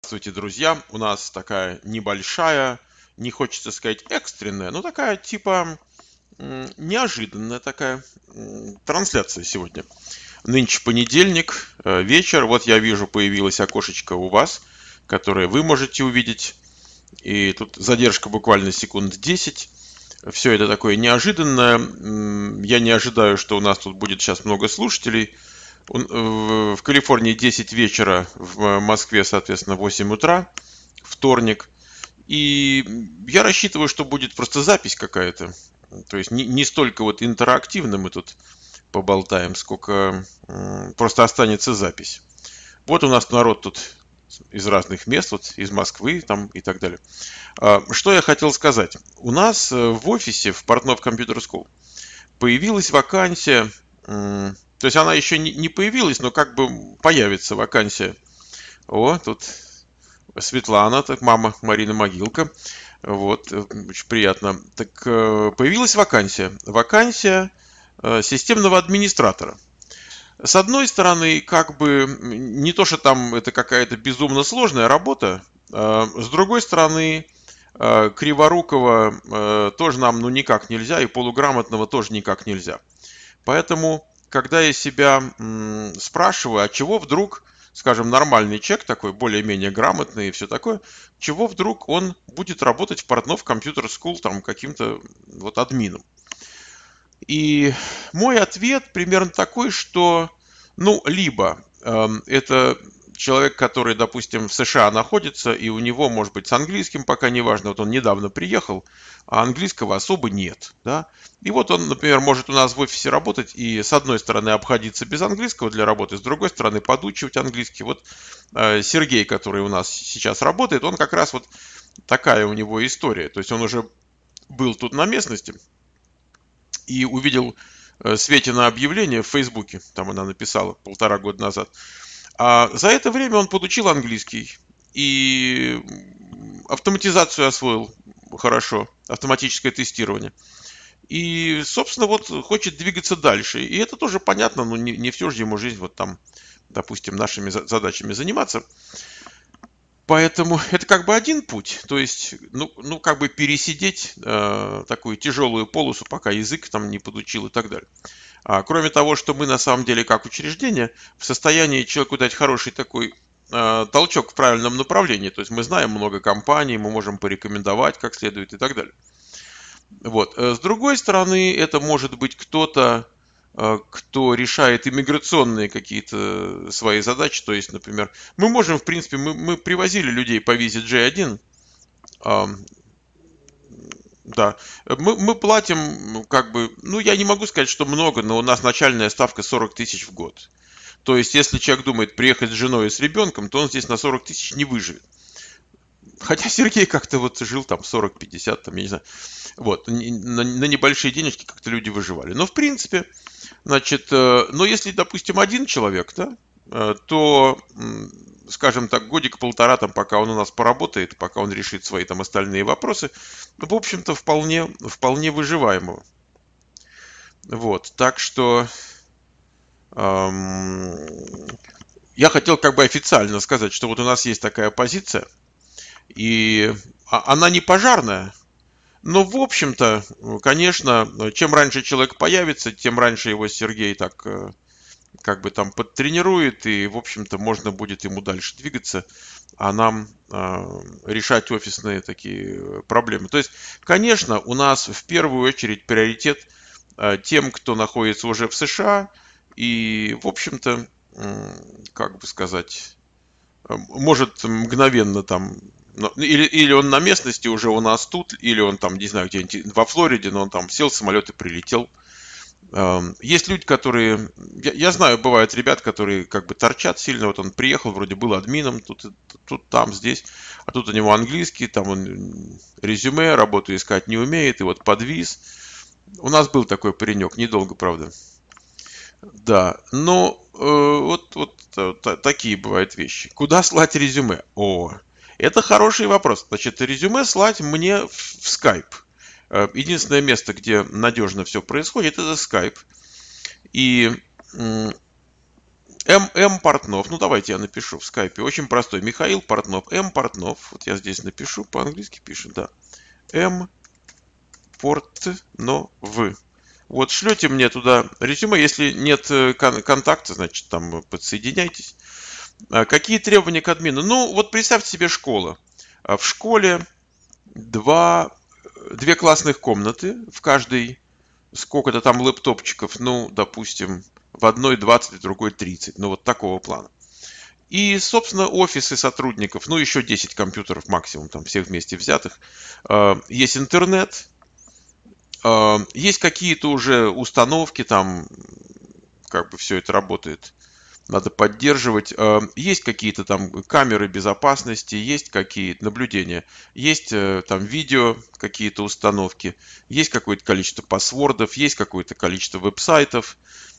Здравствуйте, друзья! У нас такая небольшая, не хочется сказать экстренная, но такая типа неожиданная такая трансляция сегодня. Нынче понедельник, вечер. Вот я вижу, появилось окошечко у вас, которое вы можете увидеть. И тут задержка буквально секунд 10. Все это такое неожиданное. Я не ожидаю, что у нас тут будет сейчас много слушателей. В Калифорнии 10 вечера, в Москве, соответственно, 8 утра, вторник. И я рассчитываю, что будет просто запись какая-то. То есть не столько вот интерактивно мы тут поболтаем, сколько просто останется запись. Вот у нас народ тут из разных мест, вот из Москвы там и так далее. Что я хотел сказать. У нас в офисе, в Портнов Computer School, появилась вакансия. То есть она еще не появилась, но как бы появится вакансия. О, тут Светлана, так мама Марина Могилка. Вот, очень приятно. Так появилась вакансия. Вакансия системного администратора. С одной стороны, как бы не то, что там это какая-то безумно сложная работа. С другой стороны, криворукого тоже нам ну никак нельзя, и полуграмотного тоже никак нельзя. Поэтому, когда я себя спрашиваю, а чего вдруг, скажем, нормальный человек такой, более-менее грамотный и все такое, чего вдруг он будет работать в Портнов Computer School там каким-то вот админом. И мой ответ примерно такой, что, ну, либо это человек, который, допустим, в США находится, и у него, может быть, с английским пока не важно, вот он недавно приехал, а английского особо нет, да. И вот он, например, может у нас в офисе работать и с одной стороны обходиться без английского для работы, с другой стороны подучивать английский. Вот Сергей, который у нас сейчас работает, он как раз вот такая у него история. То есть он уже был тут на местности и увидел Светино объявление в Фейсбуке, там она написала 1,5 года назад. А за это время он подучил английский и автоматизацию освоил хорошо, автоматическое тестирование. И, собственно, вот хочет двигаться дальше. И это тоже понятно, но не всю же ему жизнь вот там, допустим, нашими задачами заниматься. Поэтому это как бы один путь, то есть, ну как бы пересидеть такую тяжелую полосу, пока язык там не подучил и так далее. Кроме того, что мы на самом деле как учреждение в состоянии человеку дать хороший такой толчок в правильном направлении. То есть мы знаем много компаний, мы можем порекомендовать как следует и так далее. Вот. С другой стороны, это может быть кто-то, кто решает иммиграционные какие-то свои задачи. То есть, например, мы можем, в принципе, мы привозили людей по визе J1. Да, мы платим, как бы, ну, я не могу сказать, что много, но у нас начальная ставка 40 тысяч в год. То есть, если человек думает приехать с женой и с ребенком, то он здесь на 40 тысяч не выживет. Хотя Сергей как-то вот жил там 40-50, там, я не знаю. Вот, на небольшие денежки как-то люди выживали. Но, в принципе, значит, но если, допустим, один человек, да, то, скажем так, годик-полтора, там, пока он у нас поработает, пока он решит свои там остальные вопросы, в общем-то, вполне выживаемого. Вот, так что я хотел как бы официально сказать, что вот у нас есть такая позиция, и она не пожарная, но, в общем-то, конечно, чем раньше человек появится, тем раньше его Сергей так как бы там подтренирует, и, в общем-то, можно будет ему дальше двигаться, а нам решать офисные такие проблемы. То есть, конечно, у нас в первую очередь приоритет тем, кто находится уже в США, и, в общем-то, как бы сказать, может мгновенно там, или он на местности уже у нас тут, или он там, не знаю, где-нибудь во Флориде, но он там сел в самолет и прилетел. Есть люди, которые, я знаю, бывают ребят, которые как бы торчат сильно, вот он приехал, вроде был админом, тут, там, здесь, а тут у него английский, там он резюме, работу искать не умеет, и вот подвис. У нас был такой паренек, недолго, правда. Да, но вот такие бывают вещи. Куда слать резюме? Это хороший вопрос. Значит, резюме слать мне в Skype. Единственное место, где надежно все происходит, это Skype. И М. Портнов. Ну, давайте я напишу в скайпе. Очень простой. Михаил Портнов. М. Портнов. Вот я здесь напишу. По-английски пишет, да. М. Портнов. Вот шлете мне туда резюме. Если нет контакта, значит, там подсоединяйтесь. Какие требования к админу? Ну, вот представьте себе школа. В школе две классных комнаты. В каждой сколько-то там лэптопчиков. Ну, допустим, в одной 20, в другой 30. Ну, вот такого плана. И, собственно, офисы сотрудников, ну, еще 10 компьютеров максимум, там, всех вместе взятых. Есть интернет, есть какие-то уже установки, там, как бы все это работает, надо поддерживать. Есть какие-то там камеры безопасности, есть какие-то наблюдения, есть там видео, какие-то установки, есть какое-то количество паспортов, есть какое-то количество веб-сайтов,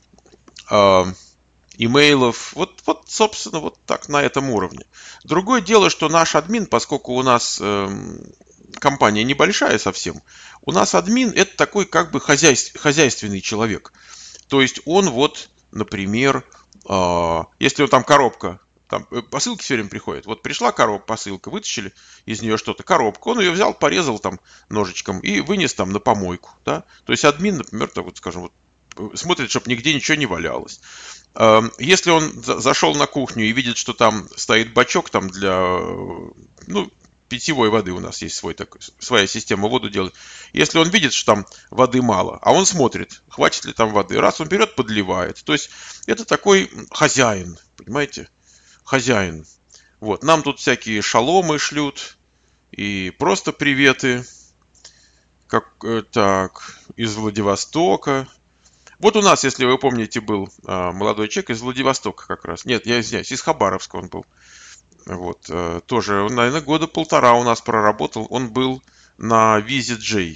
имейлов. Вот, собственно, вот так на этом уровне. Другое дело, что наш админ, поскольку у нас компания небольшая совсем, у нас админ это такой как бы хозяйственный человек. То есть он вот, например, если там коробка, там посылки все время приходят. Вот пришла коробка, посылка, вытащили из нее что-то, коробку, он ее взял, порезал там ножичком и вынес там на помойку. Да? То есть админ, например, так вот, скажем, вот, смотрит, чтобы нигде ничего не валялось. Если он зашел на кухню и видит, что там стоит бачок там для, ну, питьевой воды, у нас есть своя система воду делать. Если он видит, что там воды мало, а он смотрит, хватит ли там воды, раз он берет, подливает. То есть это такой хозяин, понимаете? Хозяин. Вот, нам тут всякие шаломы шлют и просто приветы, так, из Владивостока. Вот у нас, если вы помните, был молодой человек из Владивостока как раз. Нет, я извиняюсь, из Хабаровска он был. Вот, тоже, наверное, года полтора у нас проработал. Он был на визе J.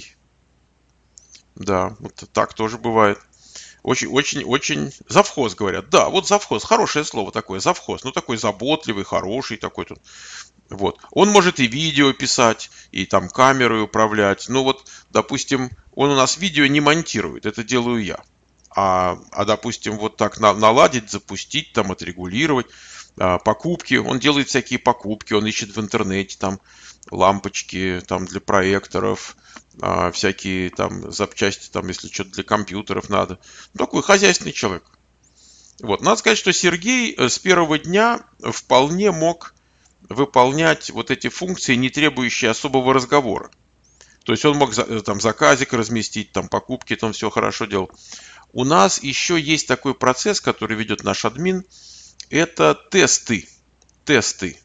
Да, вот так тоже бывает. Очень, очень, очень... Завхоз, говорят. Да, вот завхоз. Хорошее слово такое, завхоз. Ну, такой заботливый, хороший такой тут. Вот. Он может и видео писать, и там камерой управлять. Ну, вот, допустим, он у нас видео не монтирует. Это делаю я. Допустим, вот так наладить, запустить, там, отрегулировать покупки. Он делает всякие покупки, он ищет в интернете там лампочки там для проекторов, всякие там запчасти, там, если что-то для компьютеров надо. Такой хозяйственный человек. Вот. Надо сказать, что Сергей с первого дня вполне мог выполнять вот эти функции, не требующие особого разговора. То есть он мог там заказик разместить, там покупки, там все хорошо делал. У нас еще есть такой процесс, который ведет наш админ. Это тесты. Тесты.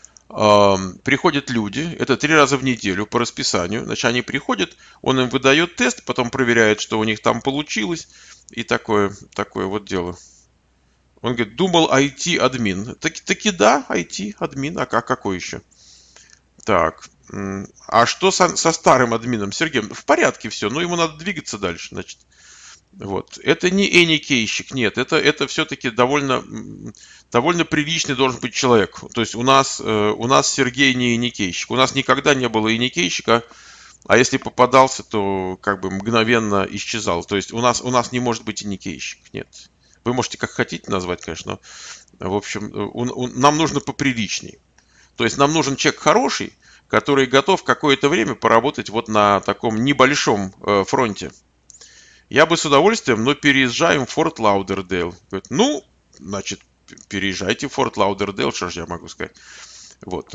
Приходят люди, это 3 раза в неделю по расписанию. Значит, они приходят, он им выдает тест, потом проверяет, что у них там получилось. И такое вот дело. Он говорит, думал IT-админ. Таки да, IT-админ. А какой еще? Так. А что со старым админом Сергеем? В порядке все, но ему надо двигаться дальше, значит. Вот. Это не эникейщик, нет, это все-таки довольно приличный должен быть человек. То есть у нас Сергей не эникейщик. У нас никогда не было эникейщика, а если попадался, то как бы мгновенно исчезал. То есть у нас не может быть эникейщик, нет. Вы можете как хотите назвать, конечно, но, в общем, нам нужно поприличней. То есть нам нужен человек хороший, который готов какое-то время поработать вот на таком небольшом фронте. Я бы с удовольствием, но переезжаем в Форт Лаудердейл. Говорит, ну, значит, переезжайте в Форт Лаудердейл, что же я могу сказать. Вот.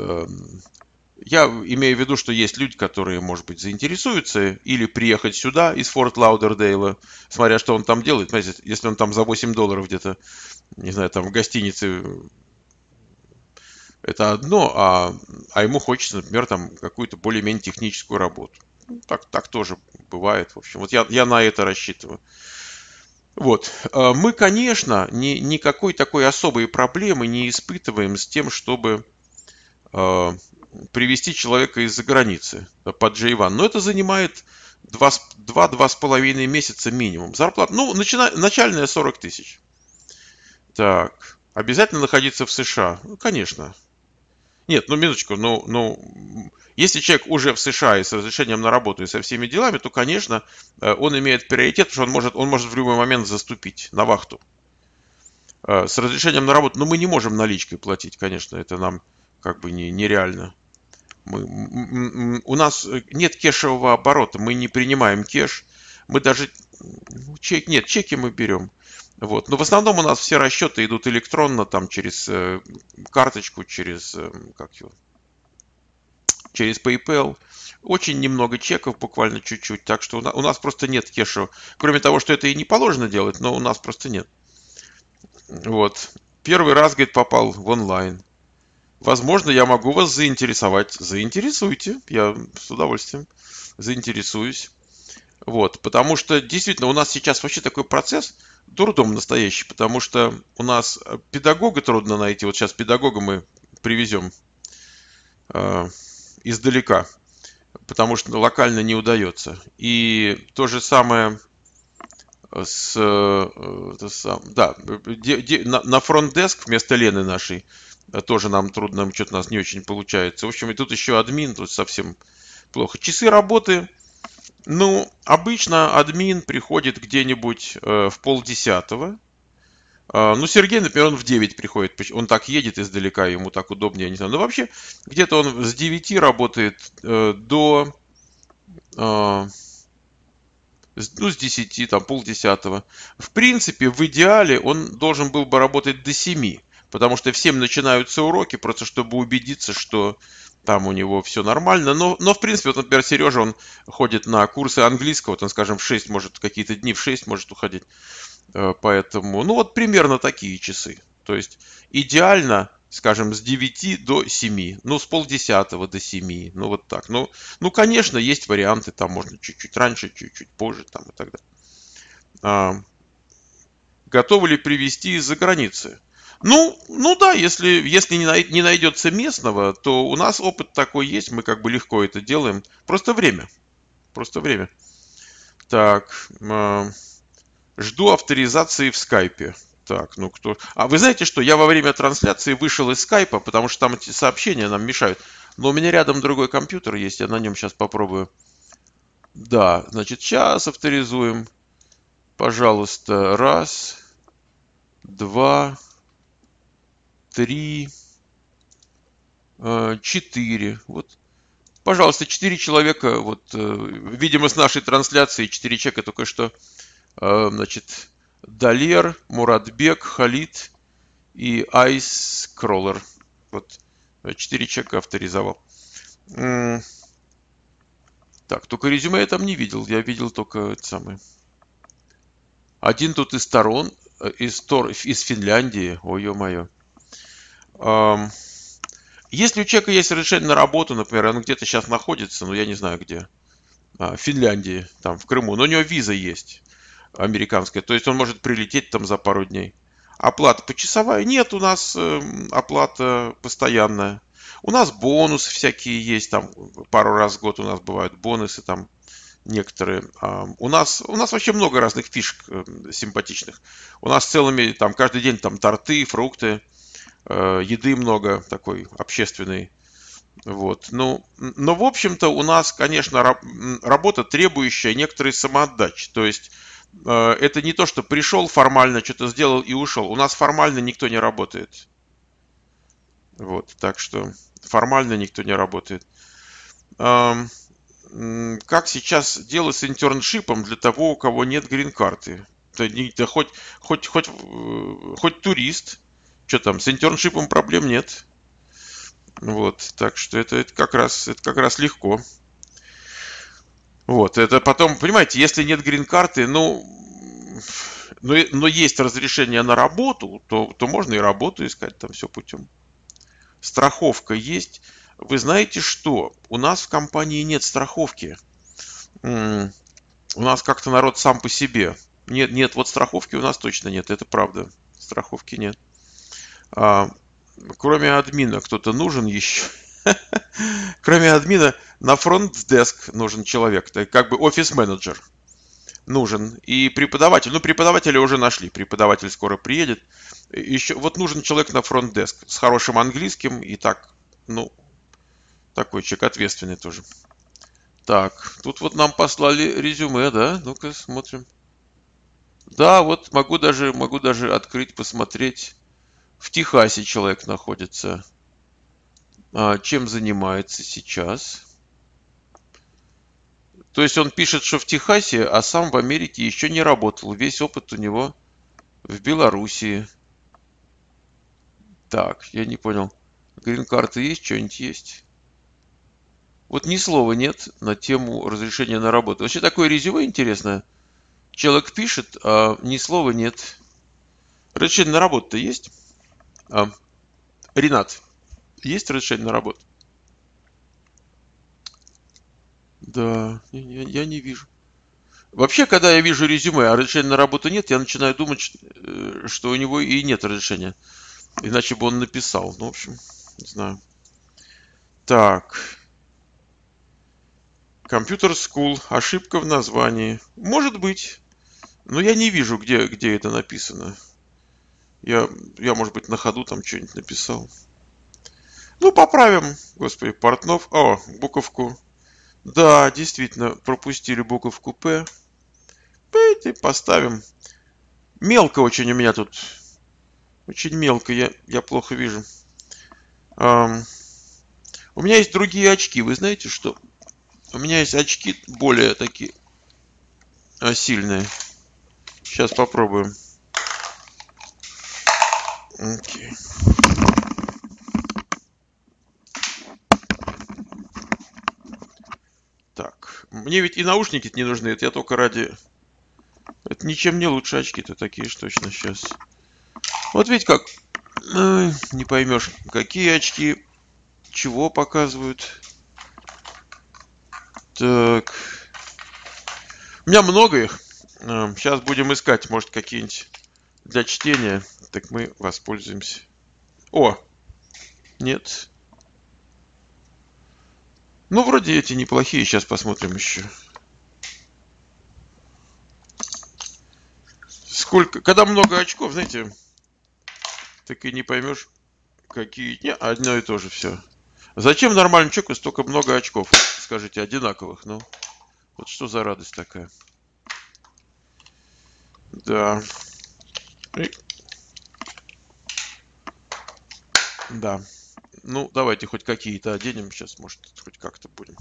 Я имею в виду, что есть люди, которые, может быть, заинтересуются или приехать сюда из Форт Лаудердейла, смотря что он там делает. Знаете, если он там за $8 где-то, не знаю, там в гостинице, это одно, а ему хочется, например, там какую-то более-менее техническую работу. Так тоже бывает. В общем, вот я на это рассчитываю. Вот. Мы, конечно, никакой такой особой проблемы не испытываем с тем, чтобы привести человека из-за границы под J1. Но это занимает 2-2,5 месяца минимум. Зарплата, ну, начальная 40 тысяч. Так. Обязательно находиться в США? Ну, конечно. Нет, ну минуточку, если человек уже в США и с разрешением на работу и со всеми делами, то, конечно, он имеет приоритет, потому что он может в любой момент заступить на вахту. С разрешением на работу. Но мы не можем наличкой платить, конечно, это нам как бы нереально. У нас нет кэшевого оборота, мы не принимаем кэш. Мы даже нет, чеки мы берем. Вот. Но в основном у нас все расчеты идут электронно, там через карточку, через как его, через PayPal. Очень немного чеков, буквально чуть-чуть. Так что у нас просто нет кэша. Кроме того, что это и не положено делать, но у нас просто нет. Вот. Первый раз, говорит, попал в онлайн. Возможно, я могу вас заинтересовать. Заинтересуйте. Я с удовольствием заинтересуюсь. Вот. Потому что действительно у нас сейчас вообще такой процесс дурдом настоящий. Потому что у нас педагога трудно найти. Вот сейчас педагога мы привезем издалека. Потому что локально не удается. И то же самое с... Да, на фронт-деск вместо Лены нашей тоже нам трудно, что-то у нас не очень получается. В общем, и тут еще админ, тут совсем плохо. Часы работы. Ну, обычно админ приходит где-нибудь в 9:30. Ну, Сергей, например, он в 9 приходит. Он так едет издалека, ему так удобнее, я не знаю. Но вообще, где-то он с 9 работает до... Ну, с 10, там, 9:30. В принципе, в идеале он должен был бы работать до 7. Потому что в 7 начинаются уроки, просто чтобы убедиться, что там у него все нормально. Но в принципе, вот, например, Сережа, он ходит на курсы английского, вот он, скажем, в 6 может, какие-то дни в 6 может уходить. Поэтому, ну, вот примерно такие часы. То есть, идеально, скажем, с 9 до 7. Ну, с 9:30 до 7. Ну, вот так. Ну, конечно, есть варианты, там можно чуть-чуть раньше, чуть-чуть позже, там и так далее. Готовы ли привезти из-за границы? Ну да, если не найдется местного, то у нас опыт такой есть, мы как бы легко это делаем. Просто время. Просто время. Так, жду авторизации в скайпе. Так, ну кто... А вы знаете что, я во время трансляции вышел из скайпа, потому что там эти сообщения нам мешают. Но у меня рядом другой компьютер есть, я на нем сейчас попробую. Да, значит, сейчас авторизуем. Пожалуйста, 1, 2, 3, 4. Вот, пожалуйста, 4 человека. Вот, видимо, с нашей трансляции 4 человека только что. Значит, Далер, Муратбек, Халид и Айскроллер. Вот, 4 человека авторизовал. Так, только резюме я там не видел. Я видел только это самое. Один тут из сторон, из Финляндии. Ой, ё-моё. Если у человека есть разрешение на работу, например, он где-то сейчас находится, ну я не знаю где, в Финляндии, там в Крыму, но у него виза есть американская, то есть он может прилететь там за пару дней. Оплата почасовая? Нет, у нас оплата постоянная. У нас бонусы всякие есть, там пару раз в год у нас бывают бонусы там некоторые. У нас вообще много разных фишек симпатичных. У нас целыми там каждый день там торты, фрукты, еды много такой общественной. Вот. Ну, но в общем-то у нас, конечно, работа, требующая некоторой самоотдачи. То есть это не то, что пришел формально, что-то сделал и ушел. У нас формально никто не работает. Вот, так что формально никто не работает. Как сейчас делать с интерншипом для того, у кого нет грин-карты? Да хоть турист. Что там, с интерншипом проблем нет. Вот, так что это как раз легко. Вот, это потом, понимаете, если нет грин-карты, но есть разрешение на работу, то можно и работу искать, там все путем. Страховка есть. Вы знаете что? У нас в компании нет страховки. У нас как-то народ сам по себе. Нет, вот страховки у нас точно нет, это правда. Страховки нет. Кроме админа кто-то нужен еще. Кроме админа на фронт-деск нужен человек. Это как бы офис-менеджер нужен. И преподаватель. Ну, преподавателя уже нашли. Преподаватель скоро приедет. Еще вот нужен человек на фронт-деск с хорошим английским. И так, ну, такой человек ответственный тоже. Так, тут вот нам послали резюме, да? Ну-ка, смотрим. Да, вот могу даже открыть, посмотреть. В Техасе человек находится. Чем занимается сейчас? То есть он пишет, что в Техасе, а сам в Америке еще не работал. Весь опыт у него в Белоруссии. Так, я не понял. Грин-карта есть, что-нибудь есть? Вот ни слова нет на тему разрешения на работу. Вообще такое резюме интересное. Человек пишет, а ни слова нет. Разрешение на работу-то есть? А, Ренат, есть разрешение на работу? Да, я не вижу. Вообще, когда я вижу резюме, а разрешения на работу нет, я начинаю думать, что у него и нет разрешения. Иначе бы он написал. Ну, в общем, не знаю. Так. Компьютер School. Ошибка в названии. Может быть. Но я не вижу, где это написано. Я, может быть, на ходу там что-нибудь написал. Ну, поправим. Господи, Портнов. О, буковку. Да, действительно, пропустили буковку П. П поставим. Мелко очень у меня тут. Очень мелко. Я плохо вижу. У меня есть другие очки. Вы знаете, что? У меня есть очки более такие сильные. Сейчас попробуем. Окей. Так. Мне ведь и наушники не нужны. Это я только ради... Это ничем не лучше очки-то такие, что точно сейчас. Вот видите как. Не поймешь, какие очки, чего показывают. Так. У меня много их. Сейчас будем искать, может, какие-нибудь для чтения. Так мы воспользуемся. О! Нет. Ну, вроде эти неплохие. Сейчас посмотрим еще. Сколько... Когда много очков, знаете, так и не поймешь, какие... Не, одно и то же все. Зачем нормальному человеку столько много очков? Скажите, одинаковых. Ну, вот что за радость такая. Да. Да. Ну, давайте хоть какие-то оденем. Сейчас, может, хоть как-то будем.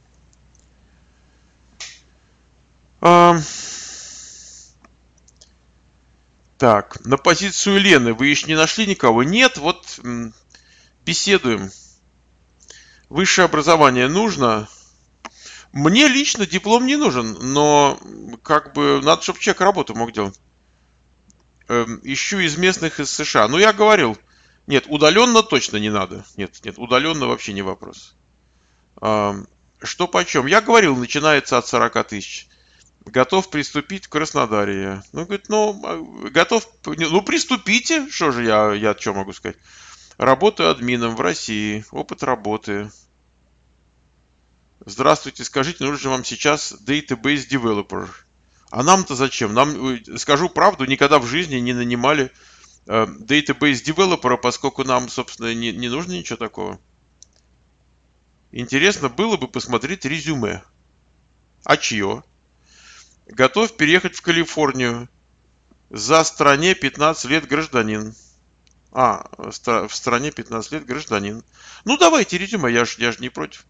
Так, на позицию Лены вы еще не нашли никого? Нет, вот беседуем. Высшее образование нужно? Мне лично диплом не нужен, но как бы надо, чтобы человек работу мог делать. Ищу из местных из США. Ну, я говорил, нет, удаленно точно не надо. Нет, удаленно вообще не вопрос. Что почем? Я говорил, начинается от 40 тысяч. Готов приступить в Краснодаре. Ну, говорит, готов, ну, приступите. Что же я что могу сказать? Работаю админом в России. Опыт работы. Здравствуйте, скажите, нужен же вам сейчас Database Developer. А нам-то зачем? Нам, скажу правду, никогда в жизни не нанимали Database Developer, поскольку нам, собственно, не нужно ничего такого. Интересно было бы посмотреть резюме. А чье? Готов переехать в Калифорнию. За стране 15 лет гражданин. В стране 15 лет гражданин. Ну, давайте резюме, я ж не против.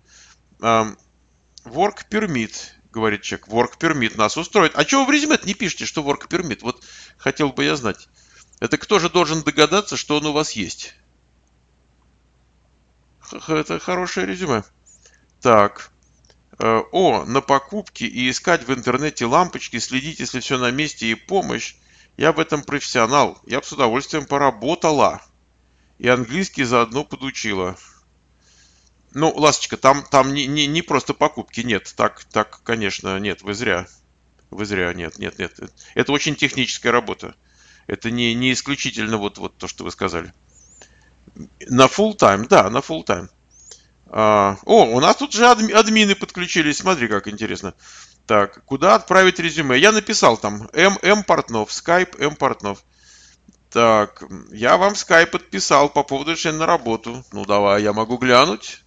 Work permit, говорит человек. Work permit нас устроит. А чего вы в резюме не пишете, что work permit? Вот хотел бы я знать. Это кто же должен догадаться, что он у вас есть? Это хорошее резюме. Так. На покупки и искать в интернете лампочки, следить, если все на месте, и помощь. Я в этом профессионал. Я бы с удовольствием поработала. И английский заодно подучила. Ну, ласточка, там не просто покупки, нет. Так, конечно, нет, вы зря. Вы зря, нет. Это очень техническая работа. Это не исключительно вот то, что вы сказали. На full time, да, на full time. У нас тут же админы подключились. Смотри, как интересно. Так, куда отправить резюме? Я написал там М. Портнов, Skype М. Портнов. Так, я вам Skype подписал по поводу решения на работу. Ну, давай, я могу глянуть.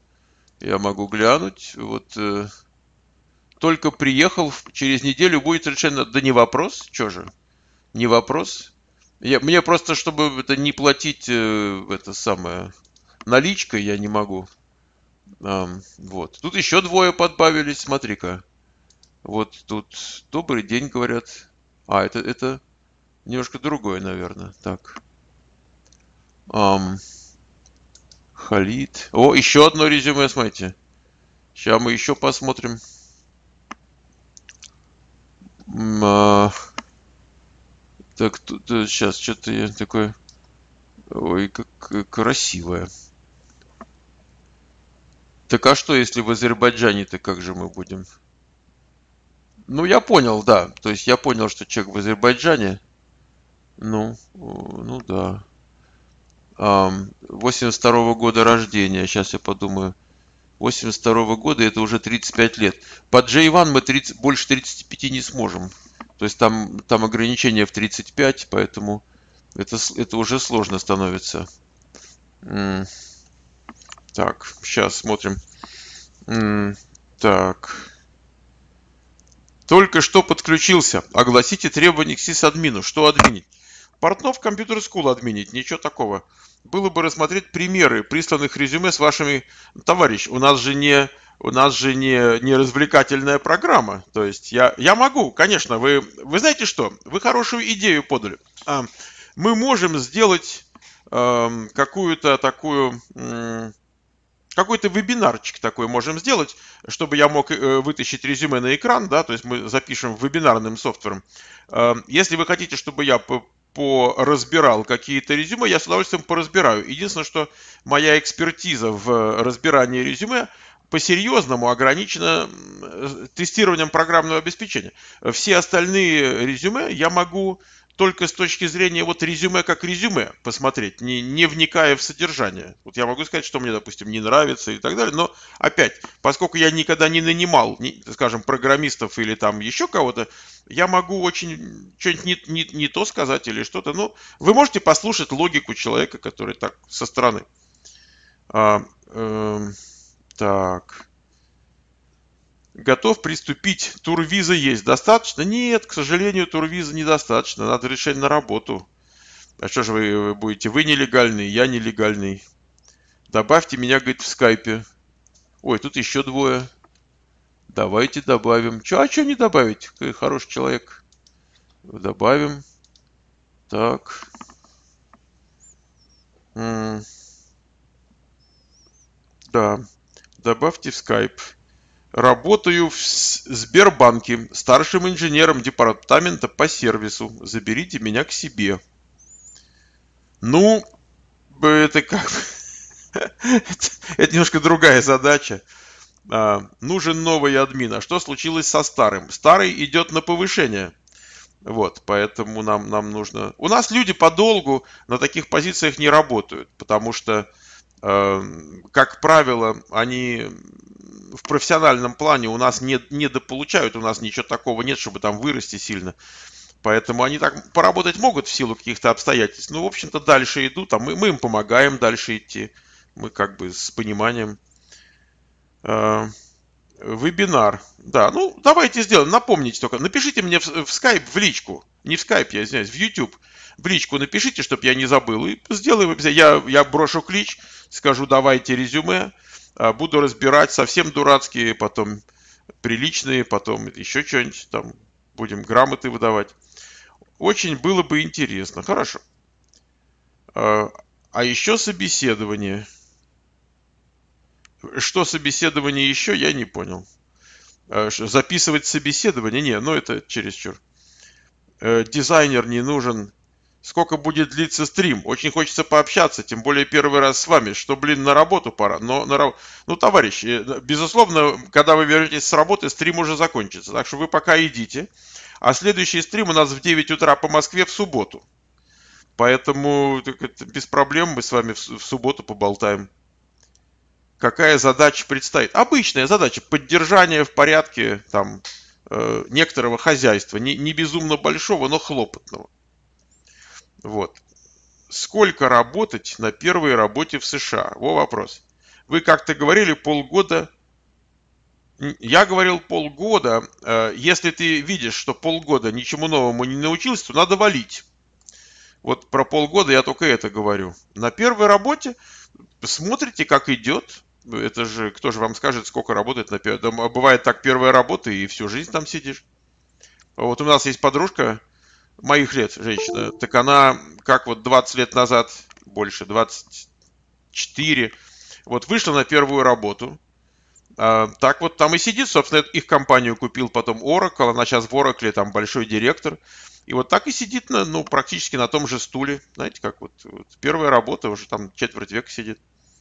Вот только приехал, через неделю будет решение. Да не вопрос, что же. Не вопрос. Мне просто, чтобы это не платить это самое наличкой, я не могу. Вот. Тут еще двое подбавились, смотри-ка. Вот тут добрый день, говорят. Это немножко другое, наверное. Так. Ам, Халид. О, еще одно резюме, смотрите. Сейчас мы еще посмотрим. М, а, Так, тут сейчас что-то я такое. Ой, как красивое. Так а что, если в Азербайджане-то как же мы будем? Ну, я понял, да. То есть я понял, что человек в Азербайджане. Ну да. 82 года рождения. Сейчас я подумаю. 82 года это уже 35 лет. По J1 мы больше 35 не сможем. То есть там ограничение в 35, поэтому это уже сложно становится. Так, сейчас смотрим. Так. Только что подключился. Огласите требования к сисадмину. Что админить? Портнов Computer School админить. Ничего такого. Было бы рассмотреть примеры присланных резюме с вашими... Товарищ, у нас же не развлекательная программа. То есть я могу, конечно. Вы знаете что? Вы хорошую идею подали. Мы можем сделать какую-то такую... Какой-то вебинарчик такой можем сделать, чтобы я мог вытащить резюме на экран, да, то есть мы запишем вебинарным софтвером. Если вы хотите, чтобы я поразбирал какие-то резюме, я с удовольствием поразбираю. Единственное, что моя экспертиза в разбирании резюме по-серьезному ограничена тестированием программного обеспечения. Все остальные резюме я могу только с точки зрения вот резюме как резюме посмотреть, не вникая в содержание. Вот я могу сказать, что мне, допустим, не нравится и так далее, но опять, поскольку я никогда не нанимал, скажем, программистов или там еще кого-то, я могу очень что-нибудь не то сказать или что-то. Ну, вы можете послушать логику человека, который так со стороны. Так. Готов приступить. Турвиза есть. Достаточно? Нет, к сожалению, турвиза недостаточно. Надо решать на работу. А что же вы будете? Вы нелегальный, я нелегальный. Добавьте меня, говорит, в скайпе. Ой, тут еще двое. Давайте добавим. А что не добавить? Какой хороший человек. Добавим. Так. Да. Добавьте в скайп. Работаю в Сбербанке старшим инженером департамента по сервису. Заберите меня к себе. Ну, это как бы... Это немножко другая задача. Нужен новый админ. А что случилось со старым? Старый идет на повышение. Вот, поэтому нам нужно... У нас люди подолгу на таких позициях не работают, потому что, как правило, они в профессиональном плане у нас не недополучают, у нас ничего такого нет, чтобы там вырасти сильно. Поэтому они так поработать могут в силу каких-то обстоятельств. Ну, в общем-то, дальше идут, а мы им помогаем дальше идти. Мы как бы с пониманием. Вебинар. Да, ну давайте сделаем. Напомните только. Напишите мне в Skype, в личку. Не в Skype, я извиняюсь, в YouTube. В личку напишите, чтобы я не забыл. И сделаем. Я брошу клич, скажу, давайте резюме. Буду разбирать совсем дурацкие, потом приличные, потом еще что-нибудь там. Будем грамоты выдавать. Очень было бы интересно. Хорошо. А еще собеседование. Что собеседование еще, я не понял. Записывать собеседование? Не, ну это чересчур. Дизайнер не нужен. Сколько будет длиться стрим? Очень хочется пообщаться, тем более первый раз с вами, что, на работу пора. Ну, товарищ, безусловно, когда вы вернетесь с работы, стрим уже закончится. Так что вы пока идите. А следующий стрим у нас в 9 утра по Москве в субботу. Поэтому без проблем мы с вами в субботу поболтаем. Какая задача предстоит? Обычная задача. Поддержание в порядке там, некоторого хозяйства. Не безумно большого, но хлопотного. Вот. Сколько работать на первой работе в США? Во вопрос. Вы как-то говорили полгода... Я говорил полгода. Если ты видишь, что полгода ничему новому не научился, то надо валить. Вот про полгода я только это говорю. На первой работе смотрите, как идет. Это же, кто же вам скажет, сколько работает на первой. Да, бывает так, первая работа, и всю жизнь там сидишь. Вот у нас есть подружка моих лет, женщина. Так она, как вот 20 лет назад, больше, 24, вот вышла на первую работу. Так вот там и сидит, собственно, их компанию купил потом Oracle, она сейчас в Oracle там большой директор. И вот так и сидит, ну, практически на том же стуле. Знаете, как вот первая работа, уже там четверть века сидит.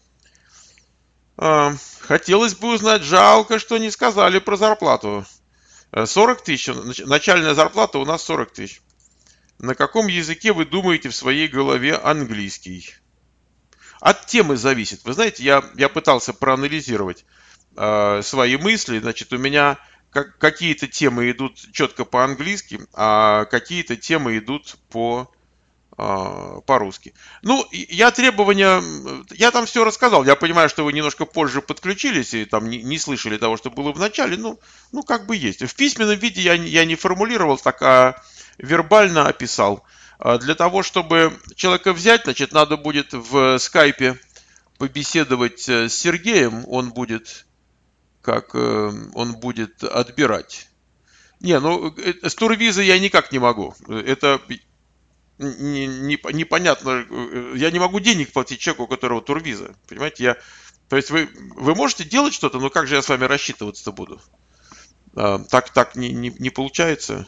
Хотелось бы узнать, жалко, что не сказали про зарплату. 40 тысяч, начальная зарплата у нас 40 тысяч. На каком языке вы думаете в своей голове английский? От темы зависит. Вы знаете, я пытался проанализировать свои мысли. Значит, у меня какие-то темы идут четко по-английски, а какие-то темы идут по-русски. Ну, я требования, я там все рассказал. Я понимаю, что вы немножко позже подключились и там не слышали того, что было в начале. Ну как бы есть. В письменном виде я не формулировал, так вербально описал. Для того, чтобы человека взять, значит, надо будет в скайпе побеседовать с Сергеем. Он будет отбирать. Не, ну с турвизой я никак не могу. Это непонятно. Я не могу денег платить человеку, у которого турвиза. Понимаете, то есть вы можете делать что-то, но как же я с вами рассчитываться-то буду? Так не получается.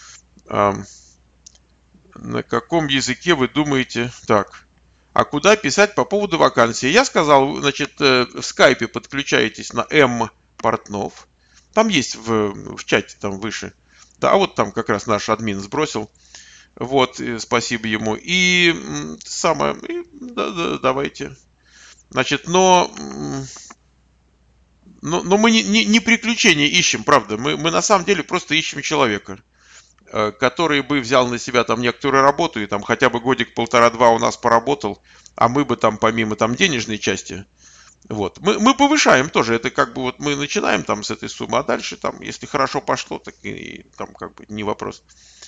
На каком языке вы думаете? Так. А куда писать по поводу вакансии? Я сказал, значит, в скайпе подключаетесь на М Портнов. Там есть в чате, там выше. Да, вот там как раз наш админ сбросил. Вот, спасибо ему. И давайте. Значит, но мы не приключения ищем, правда. Мы на самом деле просто ищем человека, который бы взял на себя там некоторую работу и там хотя бы годик, полтора-два у нас поработал, а мы бы там помимо там денежной части, вот, мы повышаем тоже, это как бы вот мы начинаем там с этой суммы, а дальше там, если хорошо пошло, так и там как бы не вопрос.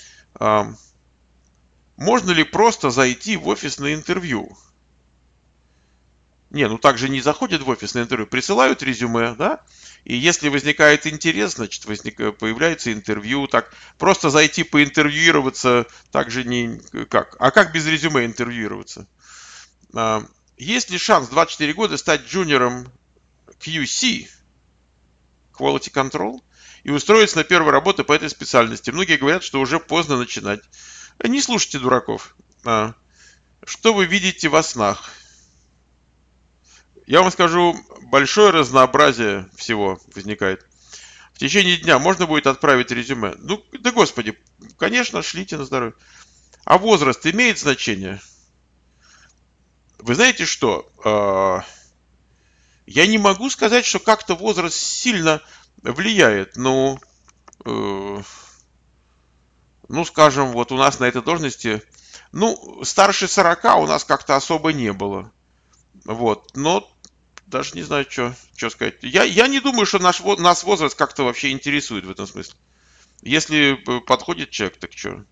Можно ли просто зайти в офис на интервью? Не, ну так же не заходят в офис на интервью, присылают резюме, да? И если возникает интерес, значит, появляется интервью. Так просто зайти поинтервьюироваться также не как. А как без резюме интервьюироваться? Есть ли шанс в 24 года стать джуниором QC, Quality Control, и устроиться на первую работу по этой специальности? Многие говорят, что уже поздно начинать. Не слушайте дураков. Что вы видите во снах? Я вам скажу, большое разнообразие всего возникает. В течение дня можно будет отправить резюме? Ну, да господи, конечно, шлите на здоровье. А возраст имеет значение? Вы знаете что? Я не могу сказать, что как-то возраст сильно влияет. Ну, скажем, вот у нас на этой должности, старше 40 у нас как-то особо не было. Вот, но даже не знаю, что сказать. Я не думаю, что нас возраст как-то вообще интересует в этом смысле. Если подходит человек, так что?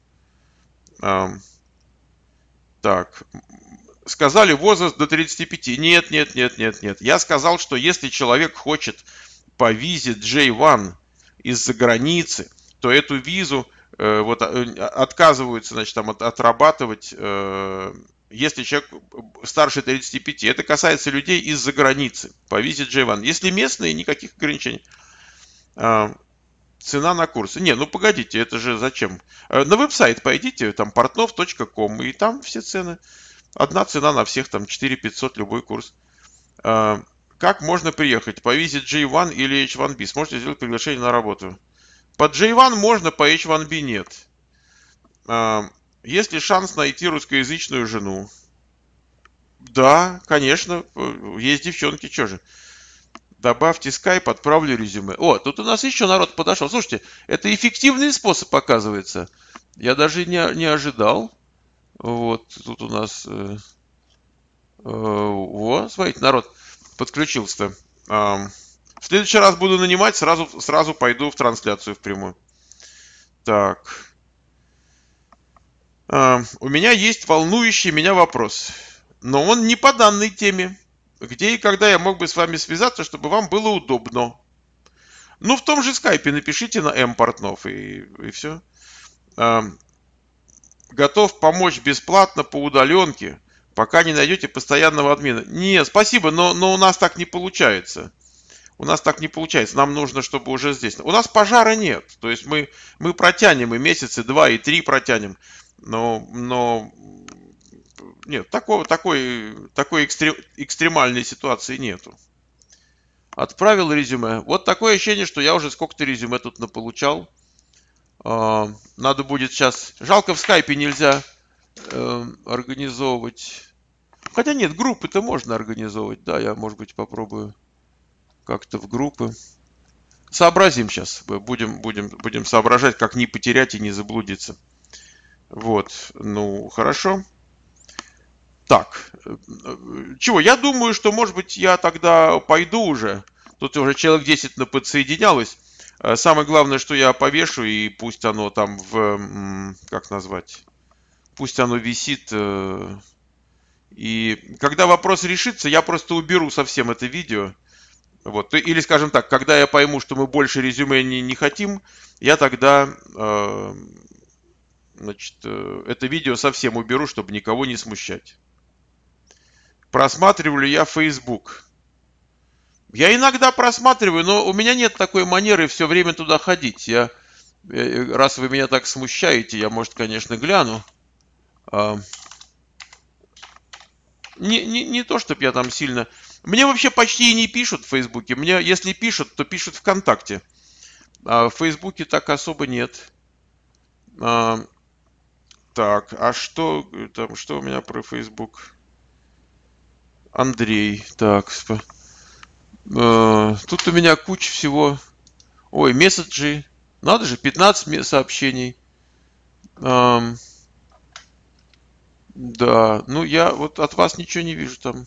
Так, сказали возраст до 35. Нет. Я сказал, что если человек хочет по визе J1 из-за границы, то эту визу отказываются, значит, там отрабатывать, если человек старше 35. Это касается людей из-за границы по визе J1. Если местные, никаких ограничений. Цена на курсы. Не, ну погодите, это же зачем? На веб-сайт пойдите, там portnov.com, и там все цены. Одна цена на всех, там 4 500 любой курс. Как можно приехать? По визе J1 или H1B? Сможете сделать приглашение на работу? По J1 можно, по H1B нет. Есть ли шанс найти русскоязычную жену? Да, конечно, есть девчонки, что же. Добавьте скайп, отправлю резюме. О, тут у нас еще народ подошел. Слушайте, это эффективный способ, оказывается. Я даже не ожидал. Вот, тут у нас... смотрите, народ подключился-то. следующий раз буду нанимать, сразу пойду в трансляцию в прямую. Так. У меня есть волнующий меня вопрос, но он не по данной теме. Где и когда я мог бы с вами связаться, чтобы вам было удобно? Ну, в том же скайпе напишите на М. Портнов и все. Готов помочь бесплатно по удаленке, пока не найдете постоянного админа. Не, спасибо, но у нас так не получается. У нас так не получается. Нам нужно, чтобы уже здесь. У нас пожара нет. То есть мы протянем и месяцы 2 и 3 протянем. Но нет, такой экстремальной ситуации нету. Отправил резюме. Вот такое ощущение, что я уже сколько-то резюме тут наполучал. Надо будет сейчас... Жалко, в скайпе нельзя организовывать. Хотя нет, группы-то можно организовывать. Да, я, может быть, попробую как-то в группы. Сообразим сейчас. Будем соображать, как не потерять и не заблудиться. Вот. Ну, хорошо. Так. Чего? Я думаю, что, может быть, я тогда пойду уже. Тут уже человек 10 подсоединялось. Самое главное, что я повешу, и пусть оно там как назвать? Пусть оно висит. И когда вопрос решится, я просто уберу совсем это видео. Вот. Или, скажем так, когда я пойму, что мы больше резюме не хотим, я тогда это видео совсем уберу, чтобы никого не смущать. Просматриваю ли я Facebook? Я иногда просматриваю, но у меня нет такой манеры все время туда ходить. Раз вы меня так смущаете, я, может, конечно, гляну. Не то, чтобы я там сильно... Мне вообще почти и не пишут в Фейсбуке. Мне, если пишут, то пишут ВКонтакте. А в Фейсбуке так особо нет. Так, а что у меня про Фейсбук? Андрей, так, тут у меня куча всего. Ой, месседжи. Надо же, 15 сообщений. Да, ну я вот от вас ничего не вижу там.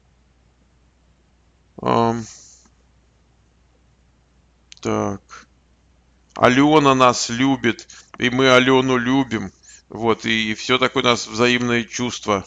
Так. Алена нас любит, и мы Алену любим. Вот, и все такое у нас взаимное чувство.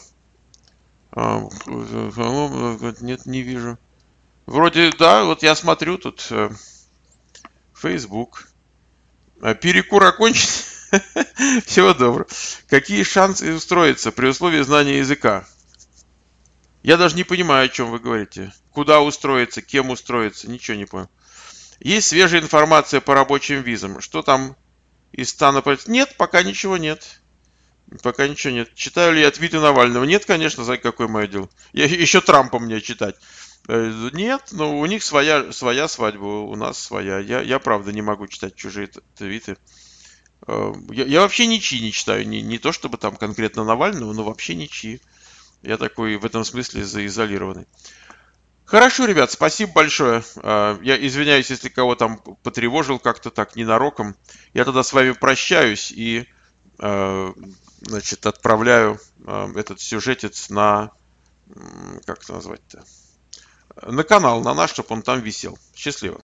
Нет, не вижу. Вроде, да, вот я смотрю тут Facebook. Перекур окончен. Всего доброго. Какие шансы устроиться при условии знания языка? Я даже не понимаю, о чем вы говорите. Куда устроиться, кем устроиться, ничего не понял. Есть свежая информация по рабочим визам. Что там из стана? Нет, пока ничего нет. Пока ничего нет. Читаю ли я твиты Навального? Нет, конечно, за какое мое дело. Еще Трампа мне читать. Нет, но у них своя свадьба, у нас своя. Я правда не могу читать чужие твиты. Я вообще ничьи не читаю. Не то, чтобы там конкретно Навального, но вообще ничьи. Я такой в этом смысле заизолированный. Хорошо, ребят, спасибо большое. Я извиняюсь, если кого там потревожил как-то так ненароком. Я тогда с вами прощаюсь и отправляю этот сюжетец на, как это назвать-то, на канал, на наш, чтобы он там висел. Счастливо.